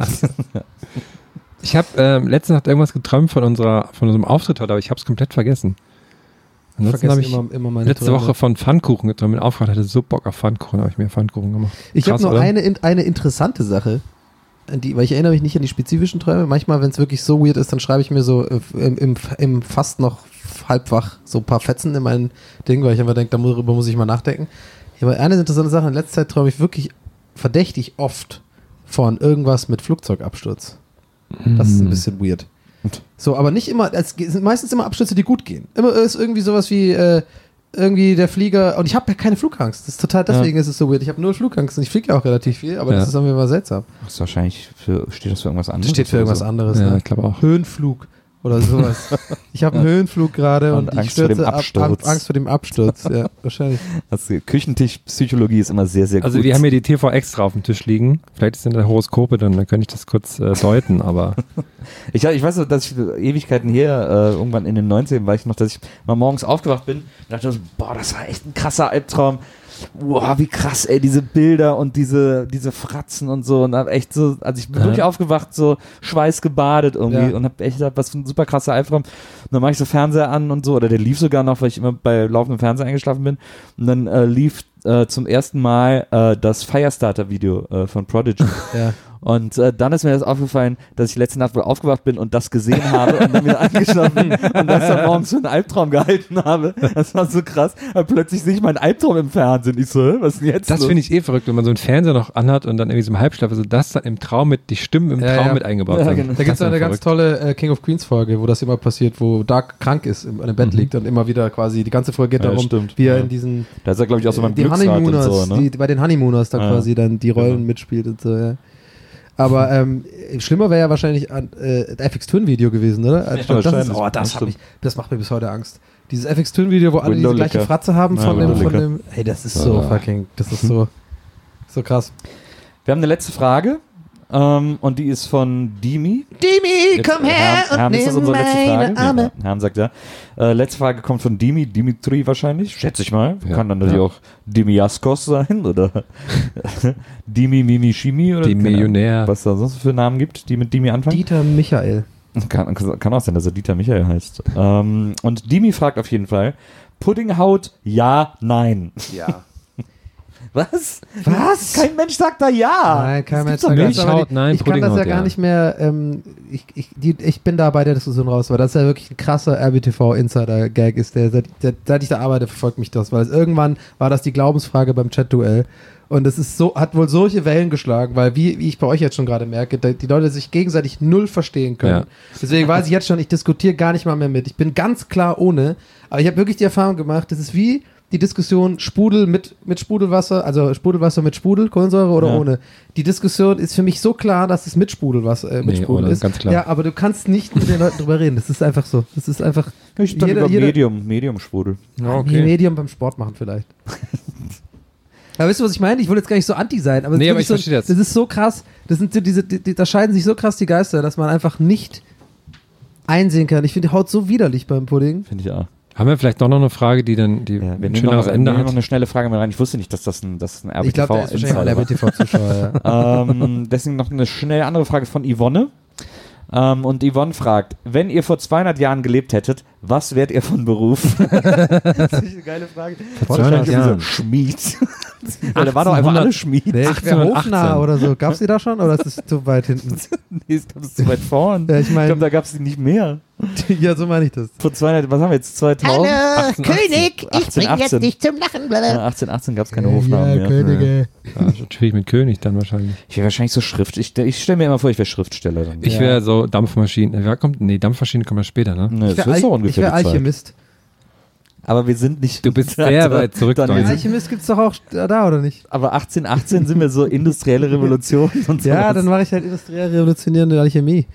Speaker 4: Ich habe ähm, letztens Nacht irgendwas geträumt von unserer, von unserem Auftritt heute, aber ich habe es komplett vergessen. Ansonsten habe ich
Speaker 5: immer, immer meine
Speaker 4: letzte
Speaker 5: Träume.
Speaker 4: Woche von Pfannkuchen geträumt. Mit Auftrag hatte so Bock auf Pfannkuchen, habe ich mir Pfannkuchen gemacht.
Speaker 5: Ich habe
Speaker 4: Krass,
Speaker 5: noch
Speaker 4: oder?
Speaker 5: eine, in- eine interessante Sache, an die, weil ich erinnere mich nicht an die spezifischen Träume. Manchmal, wenn es wirklich so weird ist, dann schreibe ich mir so äh, im, im, im fast noch halbwach so ein paar Fetzen in mein Ding, weil ich einfach denke, darüber muss ich mal nachdenken. Ja, aber eine interessante Sache, in letzter Zeit träume ich wirklich verdächtig oft von irgendwas mit Flugzeugabsturz. Das ist ein bisschen weird. So, aber nicht immer, es sind meistens immer Abstürze, die gut gehen. Immer ist irgendwie sowas wie, äh, irgendwie der Flieger, und ich habe ja keine Flugangst. Das ist total, deswegen ist es so weird. Ich habe null Flugangst und ich fliege ja auch relativ viel, aber
Speaker 4: Ja.
Speaker 5: das ist irgendwie mal seltsam.
Speaker 3: Das ist wahrscheinlich für, steht das für irgendwas anderes?
Speaker 5: Das steht für
Speaker 3: oder
Speaker 5: irgendwas
Speaker 3: so?
Speaker 5: anderes.
Speaker 4: Ja,
Speaker 5: Ne?
Speaker 4: ich glaube auch.
Speaker 5: Höhenflug oder sowas. Ich habe einen Höhenflug gerade
Speaker 3: Und
Speaker 5: und, ich
Speaker 3: Angst vor dem
Speaker 5: stürze ab,
Speaker 3: Absturz.
Speaker 5: ab, Angst vor dem Absturz. Ja, wahrscheinlich.
Speaker 3: Das Küchentischpsychologie ist immer sehr, sehr
Speaker 4: Also
Speaker 3: gut.
Speaker 4: wir haben hier die T V extra auf dem Tisch liegen. Vielleicht sind da Horoskope drin, dann könnte ich das kurz äh, deuten, aber
Speaker 3: Ich, ich weiß noch, dass ich Ewigkeiten her, äh, irgendwann in den neunzigern war ich noch, dass ich mal morgens aufgewacht bin und dachte so, boah, das war echt ein krasser Albtraum. Wow, wie krass, ey, diese Bilder und diese, diese Fratzen und so. Und hab echt so, also ich bin
Speaker 4: Ja.
Speaker 3: wirklich aufgewacht, so schweißgebadet irgendwie
Speaker 5: Ja.
Speaker 3: und hab echt gedacht, was für ein super krasser Albtraum. Und dann mach ich so Fernseher an und so, oder der lief sogar noch, weil ich immer bei laufendem Fernseher eingeschlafen bin. Und dann äh, lief äh, zum ersten Mal äh, das Firestarter-Video äh, von Prodigy.
Speaker 5: Ja.
Speaker 3: Und äh, dann ist mir das aufgefallen, dass ich letzte Nacht wohl aufgewacht bin und das gesehen habe und dann wieder eingeschlafen bin und das dann morgens für einen Albtraum gehalten habe. Das war so krass. Aber plötzlich sehe ich meinen Albtraum im Fernsehen. Ich so, hä, was ist denn jetzt
Speaker 4: das
Speaker 3: los?
Speaker 4: finde ich eh verrückt, wenn man so einen Fernseher noch anhat und dann irgendwie so im Halbschlaf, also das dann im Traum mit, die Stimmen im
Speaker 5: Ja,
Speaker 4: Traum
Speaker 5: ja.
Speaker 4: mit eingebaut
Speaker 3: Ja,
Speaker 4: sind.
Speaker 3: genau.
Speaker 5: Da gibt es
Speaker 4: Das
Speaker 5: eine
Speaker 4: ist
Speaker 5: ganz
Speaker 4: verrückt.
Speaker 5: tolle äh, King of Queens Folge, wo das immer passiert, wo Doug krank ist, im, im Bett
Speaker 4: Mhm.
Speaker 5: liegt und immer wieder quasi, die ganze Folge geht
Speaker 3: Ja,
Speaker 5: darum,
Speaker 3: stimmt.
Speaker 5: wie er
Speaker 3: Ja.
Speaker 5: in diesen
Speaker 3: Da ist er, glaube ich, auch so beim
Speaker 5: die
Speaker 3: Glücksrad und
Speaker 5: Honeymooners,
Speaker 3: so, ne?
Speaker 5: die, bei den Honeymooners da
Speaker 3: Ja.
Speaker 5: quasi dann die Rollen
Speaker 3: Genau.
Speaker 5: mitspielt und so, ja. Aber ähm, schlimmer wäre ja wahrscheinlich ein äh, F X Twin Video gewesen, oder? Also,
Speaker 3: Ja,
Speaker 5: das, ist,
Speaker 3: wahrscheinlich.
Speaker 5: oh, das,
Speaker 3: Das
Speaker 5: hab ich, das macht mir bis heute Angst. Dieses F X Twin Video, wo alle diese
Speaker 3: Window
Speaker 5: gleiche
Speaker 3: Licker.
Speaker 5: Fratze haben
Speaker 3: Ja,
Speaker 5: von, dem,
Speaker 3: Window
Speaker 5: von
Speaker 3: Licker.
Speaker 5: dem. Hey, das ist so
Speaker 3: Ja.
Speaker 5: fucking, das ist so, so krass.
Speaker 3: Wir haben eine letzte Frage ähm, und die ist von Dimi.
Speaker 5: Dimi,
Speaker 3: Jetzt,
Speaker 5: komm
Speaker 3: äh,
Speaker 5: her
Speaker 3: Herrn, Herrn,
Speaker 5: und
Speaker 3: ist das
Speaker 5: nimm
Speaker 3: unsere letzte Frage?
Speaker 5: meine Arme.
Speaker 3: Ja, Herrn sagt ja. Äh, letzte Frage kommt von Dimi, Dimitri wahrscheinlich, schätze ich mal.
Speaker 4: Ja.
Speaker 3: Kann dann natürlich
Speaker 4: Ja.
Speaker 3: auch Dimiaskos sein oder Dimi Mimi Shimi oder
Speaker 4: Die
Speaker 3: keine Ahnung,
Speaker 4: Millionär.
Speaker 3: was da sonst für Namen gibt, die mit Dimi anfangen.
Speaker 5: Dieter Michael.
Speaker 3: Kann, kann auch sein, dass er Dieter Michael heißt. Ähm, und Dimi fragt auf jeden Fall, Puddinghaut, ja, nein.
Speaker 5: Ja.
Speaker 3: Was?
Speaker 5: Was?
Speaker 3: Kein Mensch sagt da ja.
Speaker 5: Nein, kein Mensch
Speaker 3: doch
Speaker 5: sagt
Speaker 4: nicht.
Speaker 5: das. Aber
Speaker 4: Milchhaut, nein,
Speaker 5: ich kann das
Speaker 4: Puddinghaut,
Speaker 5: ja gar
Speaker 4: ja.
Speaker 5: nicht mehr, ähm, ich, ich, die, ich bin da bei der Diskussion raus, weil das ja wirklich ein krasser R B T V-Insider-Gag ist. Der, seit, der, seit ich da arbeite, verfolgt mich das, weil es irgendwann war das die Glaubensfrage beim Chat-Duell. Und es ist so, hat wohl solche Wellen geschlagen, weil wie, wie ich bei euch jetzt schon gerade merke, da, die Leute sich gegenseitig null verstehen können.
Speaker 4: Ja.
Speaker 5: Deswegen weiß ich jetzt schon, ich diskutiere gar nicht mal mehr mit. Ich bin ganz klar ohne, aber ich habe wirklich die Erfahrung gemacht, das ist wie die Diskussion Sprudel mit, mit Sprudelwasser, also Sprudelwasser mit Sprudel, Kohlensäure oder
Speaker 3: Ja.
Speaker 5: ohne. Die Diskussion ist für mich so klar, dass es mit Sprudelwasser, äh, mit
Speaker 4: Nee,
Speaker 5: Sprudel
Speaker 4: ohne,
Speaker 5: ist.
Speaker 4: ganz klar.
Speaker 5: Ja, aber du kannst nicht mit den Leuten drüber reden. Das ist einfach so. Das ist einfach
Speaker 3: Ich stand
Speaker 5: Jeder-
Speaker 3: über
Speaker 5: jeder-
Speaker 3: Medium, Medium-Sprudel.
Speaker 4: Ja,
Speaker 5: nee, Medium beim Sport machen vielleicht. Aber wisst ihr, was ich meine? Ich will jetzt gar nicht so anti sein, aber, es
Speaker 4: Nee,
Speaker 5: ist
Speaker 4: aber
Speaker 5: wirklich
Speaker 4: ich verstehe
Speaker 5: so,
Speaker 4: das.
Speaker 5: das ist so krass. Das sind so diese, die, die, da scheiden sich so krass die Geister, dass man einfach nicht einsehen kann. Ich finde die Haut so widerlich beim Pudding.
Speaker 3: Finde ich auch.
Speaker 4: Haben wir vielleicht doch noch eine Frage, die dann die
Speaker 3: Ja, wir
Speaker 4: ein
Speaker 3: nehmen noch,
Speaker 4: schöneres
Speaker 3: wir
Speaker 4: Ende
Speaker 3: nehmen noch
Speaker 4: hat?
Speaker 3: eine schnelle Frage mit rein. Ich wusste nicht, dass das ein, das ein R B
Speaker 5: Ich
Speaker 3: T
Speaker 5: glaube, der ist wahrscheinlich
Speaker 3: V-Insider
Speaker 5: mal R B T V-Zuschauer. Ja.
Speaker 3: ähm, deswegen noch eine schnell andere Frage von Yvonne. Ähm, und Yvonne fragt, wenn ihr vor zweihundert Jahren gelebt hättet, was wärt ihr von Beruf? Das ist eine geile Frage.
Speaker 4: Vor zweihundert Jahren.
Speaker 3: Schmied. Weil da waren doch einfach alle Schmied.
Speaker 5: Nee, ich wäre
Speaker 4: achtzehnhundertachtzehn.
Speaker 5: Hofnarr oder so. Gab's die da schon oder ist das zu weit hinten?
Speaker 3: Nee, ich glaube, das ist zu weit vorn.
Speaker 5: Ja, ich mein-
Speaker 3: ich glaube, da gab es die nicht mehr.
Speaker 5: Ja, so meine ich das.
Speaker 3: Vor zweihundert, was haben wir jetzt? zweitausend?
Speaker 1: Hallo,
Speaker 3: achtzehn,
Speaker 1: König, ich
Speaker 3: achtzehn,
Speaker 1: bring jetzt
Speaker 3: achtzehn.
Speaker 1: dich zum Lachen.
Speaker 3: Ja,
Speaker 1: Blablabla.
Speaker 3: achtzehn, achtzehn gab es keine Hofnamen mehr.
Speaker 5: Könige.
Speaker 4: Ja, schon schwierig mit König dann wahrscheinlich.
Speaker 3: Ich wäre wahrscheinlich so Schrift. Ich, ich stelle mir immer vor, ich wäre Schriftsteller dann.
Speaker 4: Ich
Speaker 5: Ja.
Speaker 4: wäre so Dampfmaschine. Wer kommt? Nee, Dampfmaschine kommt ja später, ne?
Speaker 3: Ne,
Speaker 5: Ich
Speaker 3: das
Speaker 5: wäre
Speaker 3: ist doch
Speaker 5: Al
Speaker 3: ungefähr
Speaker 5: wär
Speaker 3: die Zeit.
Speaker 5: Alchemist.
Speaker 3: Aber wir sind nicht.
Speaker 4: Du bist sehr weit zurück,
Speaker 3: Dann, wir
Speaker 4: Donny.
Speaker 3: sind,
Speaker 5: Alchemist gibt's doch auch da, oder nicht?
Speaker 3: aber achtzehn, achtzehn sind wir so industrielle Revolution und so.
Speaker 5: Ja, dann mache ich halt industriell revolutionierende Alchemie.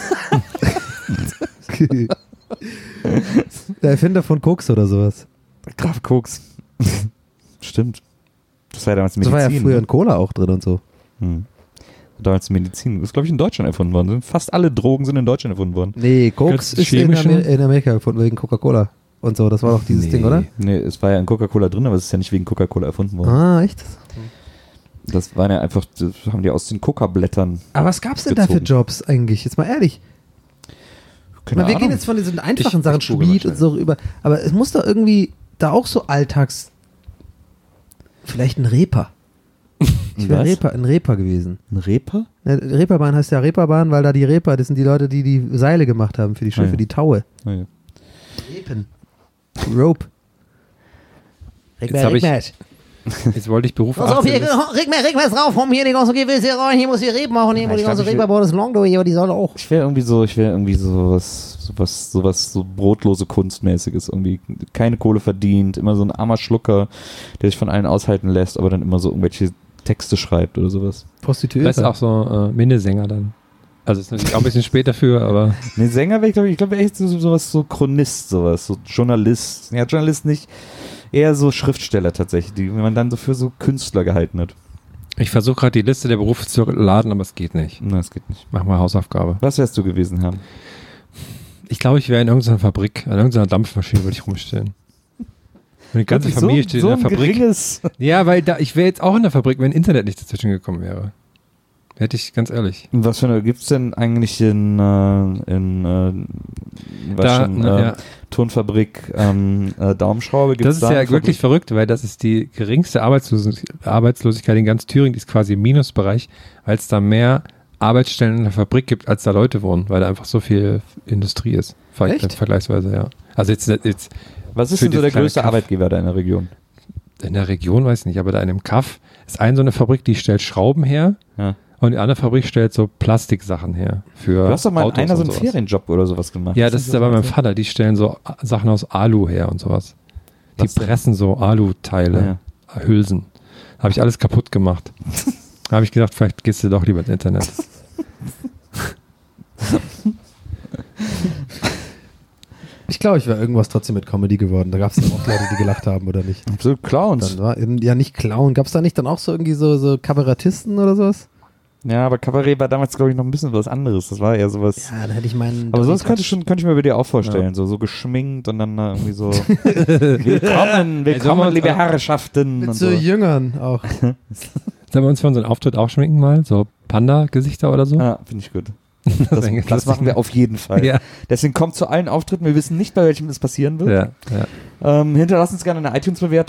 Speaker 5: Der Erfinder von Koks oder sowas.
Speaker 3: Graf Koks. Stimmt. Das war ja damals
Speaker 5: So
Speaker 3: Medizin.
Speaker 5: war ja früher
Speaker 3: ne?
Speaker 5: in Cola auch drin und so.
Speaker 3: Hm. Damals Medizin. Das ist, glaube ich, in Deutschland erfunden worden. Fast alle Drogen sind in Deutschland erfunden worden.
Speaker 5: Nee, Koks
Speaker 4: Ganz
Speaker 5: ist in,
Speaker 4: chemische?
Speaker 5: Amer in Amerika gefunden wegen Coca-Cola und so. Das war doch dieses
Speaker 4: Nee.
Speaker 5: Ding, oder?
Speaker 3: Nee, es war ja in Coca-Cola drin, aber es ist ja nicht wegen Coca-Cola erfunden worden.
Speaker 5: Ah, echt?
Speaker 3: Das waren ja einfach, das haben die aus den Coca-Blättern.
Speaker 5: Aber was gab's denn da für
Speaker 3: Gezogen.
Speaker 5: Jobs eigentlich? Jetzt mal ehrlich.
Speaker 3: Keine
Speaker 5: Meine, wir
Speaker 3: Ahnung.
Speaker 5: gehen jetzt von diesen einfachen
Speaker 3: Ich-
Speaker 5: Sachen,
Speaker 3: ich google
Speaker 5: Schmied und so rüber. Aber es muss doch irgendwie da auch so Alltags... Vielleicht ein Reeper. Ich wäre
Speaker 3: Was?
Speaker 5: Reeper, ein Reeper gewesen.
Speaker 3: Ein Reeper?
Speaker 5: Ja, Reeperbahn heißt ja Reeperbahn, weil da die Reeper, das sind die Leute, die die Seile gemacht haben für die Schiffe,
Speaker 3: Ah, ja.
Speaker 5: die Taue.
Speaker 3: Ah, ja.
Speaker 5: Reepen. Rope.
Speaker 4: Jetzt hab ich-
Speaker 5: Rickmert.
Speaker 4: Jetzt wollte ich Beruf
Speaker 1: Pass auf, hier,
Speaker 4: achtzehn.
Speaker 1: reg mal, reg mal drauf, komm hier die ganze Gewisse rein, hier muss hier Reben machen, hier
Speaker 3: Ja,
Speaker 1: muss die
Speaker 3: ich
Speaker 1: ganze
Speaker 3: glaub, ich
Speaker 1: Rebe bauen, das Long durch, aber die soll auch.
Speaker 3: Ich wäre irgendwie so, ich wäre irgendwie sowas, sowas, sowas so brotlose Kunstmäßiges, irgendwie keine Kohle verdient, immer so ein armer Schlucker, der sich von allen aushalten lässt, aber dann immer so irgendwelche Texte schreibt oder sowas.
Speaker 5: Prostituierte.
Speaker 4: Das ist auch so äh, Minnesänger dann. Also ist natürlich auch ein bisschen später für, aber
Speaker 3: Nee, Sänger wäre ich, glaube ich, glaube echt so, sowas, so Chronist, sowas, so Journalist. Ja, Journalist nicht, eher so Schriftsteller tatsächlich, die man dann so für so Künstler gehalten hat.
Speaker 4: ich versuche gerade die Liste der Berufe zu laden, aber es geht nicht.
Speaker 3: Na, das geht nicht.
Speaker 4: Mach mal Hausaufgabe.
Speaker 3: Was wärst du gewesen haben?
Speaker 4: Ich glaube, ich wäre in irgendeiner Fabrik, an irgendeiner Dampfmaschine würde ich rumstehen. Meine ganze
Speaker 3: Wirklich
Speaker 4: Familie
Speaker 3: so,
Speaker 4: steht
Speaker 3: so
Speaker 4: in
Speaker 3: ein
Speaker 4: der Fabrik.
Speaker 3: geringes.
Speaker 4: Ja, weil da, ich wäre jetzt auch in der Fabrik, wenn Internet nicht dazwischen gekommen wäre. Hätte ich, ganz ehrlich.
Speaker 3: Was für eine gibt's denn eigentlich in, äh, in äh, was
Speaker 4: Da,
Speaker 3: schon,
Speaker 4: na,
Speaker 3: äh,
Speaker 4: ja.
Speaker 3: Tonfabrik ähm, äh, Daumenschraube? Gibt's
Speaker 4: Das ist
Speaker 3: da
Speaker 4: ja
Speaker 3: eine
Speaker 4: wirklich
Speaker 3: Fabrik?
Speaker 4: verrückt, weil das ist die geringste Arbeitslos Arbeitslosigkeit in ganz Thüringen, die ist quasi im Minusbereich, weil es da mehr Arbeitsstellen in der Fabrik gibt, als da Leute wohnen, weil da einfach so viel Industrie ist. Ver
Speaker 5: Echt?
Speaker 4: Vergleichsweise, ja. Also jetzt, jetzt
Speaker 3: Was ist
Speaker 4: für
Speaker 3: denn so
Speaker 4: die
Speaker 3: der
Speaker 4: kleine
Speaker 3: größte
Speaker 4: Kaff.
Speaker 3: Arbeitgeber da in der Region?
Speaker 4: in der Region, weiß ich nicht, aber da in einem Kaff ist eine so eine Fabrik, die stellt Schrauben her
Speaker 3: Ja.
Speaker 4: und die andere Fabrik stellt so Plastiksachen her für
Speaker 3: Du hast doch mal in
Speaker 4: Autos
Speaker 3: einer so
Speaker 4: und
Speaker 3: einen
Speaker 4: sowas.
Speaker 3: Ferienjob oder sowas gemacht.
Speaker 4: Ja, das ist aber beim Vater, die stellen so Sachen aus Alu her und sowas. Die
Speaker 3: Was denn?
Speaker 4: pressen so Alu-Teile, Hülsen. Habe ich alles kaputt gemacht. Da habe ich gedacht, vielleicht gehst du doch lieber ins Internet.
Speaker 5: Ich glaube, ich wäre irgendwas trotzdem mit Comedy geworden. Da gab es dann auch Leute, die gelacht haben, oder nicht?
Speaker 3: So Clowns.
Speaker 5: Dann war, ja, nicht Clown. Gab es da nicht dann auch so irgendwie so, so Kabarettisten oder sowas?
Speaker 3: Ja, aber Kabarett war damals, glaube ich, noch ein bisschen was anderes. Das war eher sowas.
Speaker 5: Ja, dann hätte ich meinen...
Speaker 3: Aber sonst könnte ich, schon, könnte ich mir bei dir auch vorstellen. So, so geschminkt und dann äh, irgendwie so willkommen, willkommen,
Speaker 4: Ey,
Speaker 3: liebe Herrschaften.
Speaker 5: Mit
Speaker 3: Und
Speaker 5: so
Speaker 3: so.
Speaker 5: Jüngern auch.
Speaker 4: Sollen wir uns für unseren Auftritt auch schminken mal? So Panda-Gesichter oder so?
Speaker 3: Ja, finde ich gut. Das,
Speaker 4: wäre
Speaker 3: das machen wir auf jeden Fall.
Speaker 4: Ja.
Speaker 3: Deswegen kommt zu allen Auftritten. Wir wissen nicht, bei welchem das passieren wird.
Speaker 4: Ja, ja.
Speaker 3: Ähm, hinterlasst uns gerne eine iTunes-Bewertung.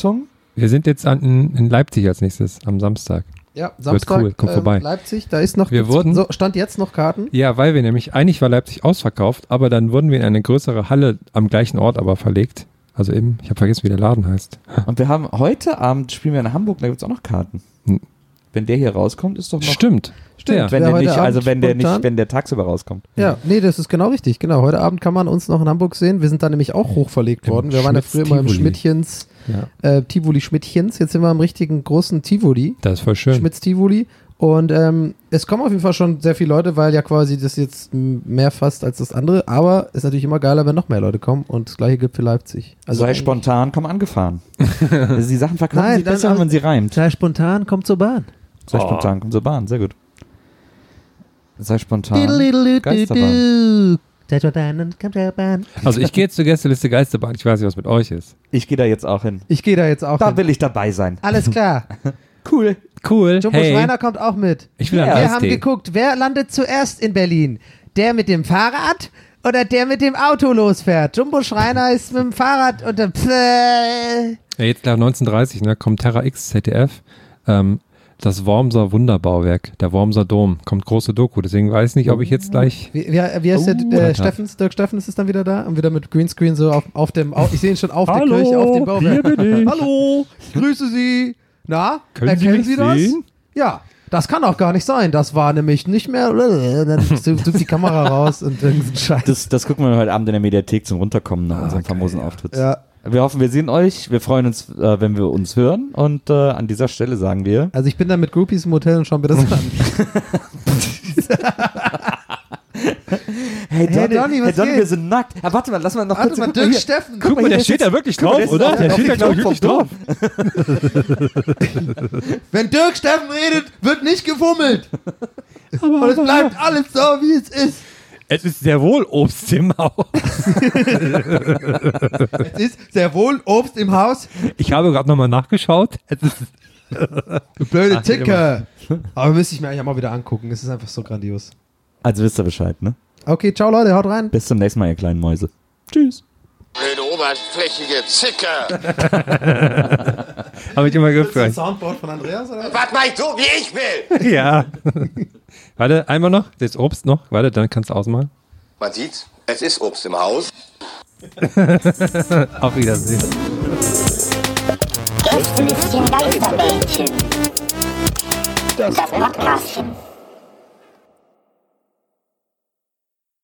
Speaker 4: Wir sind jetzt an, in, in Leipzig als nächstes am Samstag.
Speaker 5: Ja, Samstag,
Speaker 4: cool, komm
Speaker 5: ähm,
Speaker 4: vorbei.
Speaker 5: Leipzig, da ist noch,
Speaker 4: Wir wurden-
Speaker 5: so, stand jetzt noch Karten.
Speaker 4: Ja, weil wir nämlich, eigentlich war Leipzig ausverkauft, aber dann wurden wir in eine größere Halle am gleichen Ort aber verlegt. Also eben, ich habe vergessen, wie der Laden heißt.
Speaker 3: Und wir haben heute Abend spielen wir in Hamburg, da gibt es auch noch Karten.
Speaker 4: Hm.
Speaker 3: Wenn der hier rauskommt, ist doch noch.
Speaker 4: Stimmt.
Speaker 5: Stimmt.
Speaker 4: Ja.
Speaker 3: Wenn
Speaker 5: Wer
Speaker 3: der
Speaker 5: heute
Speaker 3: nicht, also
Speaker 5: Abend
Speaker 3: wenn der nicht,
Speaker 5: spontan-
Speaker 3: wenn der tagsüber rauskommt.
Speaker 5: Ja, nee, das ist genau richtig. Genau, heute Abend kann man uns noch in Hamburg sehen. Wir sind da nämlich auch hochverlegt
Speaker 4: Im
Speaker 5: worden. Wir waren ja früher immer im
Speaker 4: Schmitz-Tivoli.
Speaker 5: Schmidtchens,
Speaker 4: Ja.
Speaker 5: äh, Tivoli Schmidtchens. Jetzt sind wir im richtigen großen Tivoli,
Speaker 4: Das ist voll schön.
Speaker 5: Schmitz Tivoli. Und ähm, es kommen auf jeden Fall schon sehr viele Leute, weil ja quasi das jetzt m, mehr fast als das andere. Aber es ist natürlich immer geiler, wenn noch mehr Leute kommen. Und das gleiche gilt für Leipzig.
Speaker 3: Also sei
Speaker 5: eigentlich-
Speaker 3: spontan, komm angefahren. Also die Sachen verkaufen
Speaker 2: Nein,
Speaker 3: sich
Speaker 2: dann
Speaker 3: besser,
Speaker 2: auch-
Speaker 3: wenn man sie reimt.
Speaker 2: Sei spontan, komm zur Bahn.
Speaker 3: Sei
Speaker 4: Oh.
Speaker 3: spontan, komm zur Bahn, sehr gut. Sei spontan.
Speaker 2: Diddle-diddle-du-du-du.
Speaker 3: Geisterbahn.
Speaker 2: Sei spontan und komm zur Bahn.
Speaker 4: Also ich gehe jetzt zur Gästeliste Geisterbahn. Ich weiß nicht, was mit euch ist.
Speaker 3: Ich gehe da jetzt auch hin.
Speaker 5: Ich gehe da jetzt auch
Speaker 3: Da
Speaker 5: hin.
Speaker 3: will ich dabei sein.
Speaker 2: Alles klar.
Speaker 3: Cool.
Speaker 4: Cool.
Speaker 2: Jumbo
Speaker 4: hey,
Speaker 2: Schreiner kommt auch mit.
Speaker 4: ich will
Speaker 3: Ja.
Speaker 4: einen
Speaker 2: Wir haben
Speaker 4: Eistee.
Speaker 2: geguckt, wer landet zuerst in Berlin? Der mit dem Fahrrad oder der mit dem Auto losfährt? Jumbo Schreiner ist mit dem Fahrrad und dann pfäh.
Speaker 4: Ja, jetzt nach neunzehnhundertdreißig ne, kommt Terra X Z D F. Ähm, das Wormser Wunderbauwerk, der Wormser Dom. Kommt große Doku. Deswegen weiß ich nicht, ob ich jetzt gleich...
Speaker 5: Wie, wie, wie heißt
Speaker 3: Oh,
Speaker 5: der? Äh,
Speaker 4: Alter.
Speaker 5: Steffens, Dirk Steffens ist dann wieder da und wieder mit Greenscreen so auf, auf dem, auf, ich sehe ihn schon auf der
Speaker 4: Hallo,
Speaker 5: Kirche, auf dem Bauwerk.
Speaker 4: hier bin ich.
Speaker 5: Hallo, ich grüße Sie. Na,
Speaker 4: Können Sie
Speaker 5: erkennen
Speaker 4: mich
Speaker 5: Sie das?
Speaker 4: sehen?
Speaker 5: Ja, das kann auch gar nicht sein. Das war nämlich nicht mehr. Dann zoomt die Kamera raus und irgendein Scheiß.
Speaker 3: Das, das gucken wir heute Abend in der Mediathek zum Runterkommen nach unserem famosen Auftritt.
Speaker 5: Ja,
Speaker 3: Wir hoffen, wir sehen euch. Wir freuen uns, äh, wenn wir uns hören. Und äh, an dieser Stelle sagen wir.
Speaker 5: also ich bin da mit Groupies im Hotel und schauen wir das an.
Speaker 3: Hey
Speaker 2: Donny, Donny, was
Speaker 3: hey Donny,
Speaker 2: geht?
Speaker 3: wir sind nackt. Ah, warte mal, lass mal noch
Speaker 5: Warte
Speaker 3: kurz.
Speaker 5: mal,
Speaker 3: guck
Speaker 5: Dirk
Speaker 3: hier.
Speaker 5: Steffen.
Speaker 3: Guck mal,
Speaker 4: der
Speaker 3: hier
Speaker 4: steht
Speaker 3: sitzt-
Speaker 4: da wirklich
Speaker 3: guck mal,
Speaker 4: drauf,
Speaker 3: der
Speaker 4: oder?
Speaker 3: sitzt
Speaker 4: Der
Speaker 3: auf
Speaker 4: steht
Speaker 3: dem
Speaker 4: da, glaub ich,
Speaker 3: Knopf
Speaker 4: wirklich
Speaker 3: vom Dom.
Speaker 5: Wenn Dirk Steffen redet, wird nicht gefummelt. Und es bleibt alles so, wie es ist.
Speaker 4: Es ist sehr wohl Obst im Haus.
Speaker 5: Es ist sehr wohl Obst im Haus.
Speaker 4: Ich habe gerade nochmal nachgeschaut. Es ist
Speaker 5: Du blöde
Speaker 4: Ach, wie
Speaker 5: Ticker. Aber müsste ich mir eigentlich auch mal wieder angucken. Es ist einfach so grandios.
Speaker 3: Also wisst ihr Bescheid, ne?
Speaker 5: Okay, ciao Leute, haut rein.
Speaker 3: Bis zum nächsten Mal, ihr kleinen Mäuse. Tschüss.
Speaker 6: Blöde oberflächige Zicker.
Speaker 4: habe ich immer gefragt.
Speaker 5: Soundboard von Andreas oder?
Speaker 6: Was mach ich so, wie ich will?
Speaker 4: Ja. Warte, einmal noch. Das Obst noch. Warte, dann kannst du ausmalen.
Speaker 6: Man sieht, es ist Obst im Haus.
Speaker 4: Auf Wiedersehen.
Speaker 7: Gästelistchen Geisterbällchen. Das Podcastchen.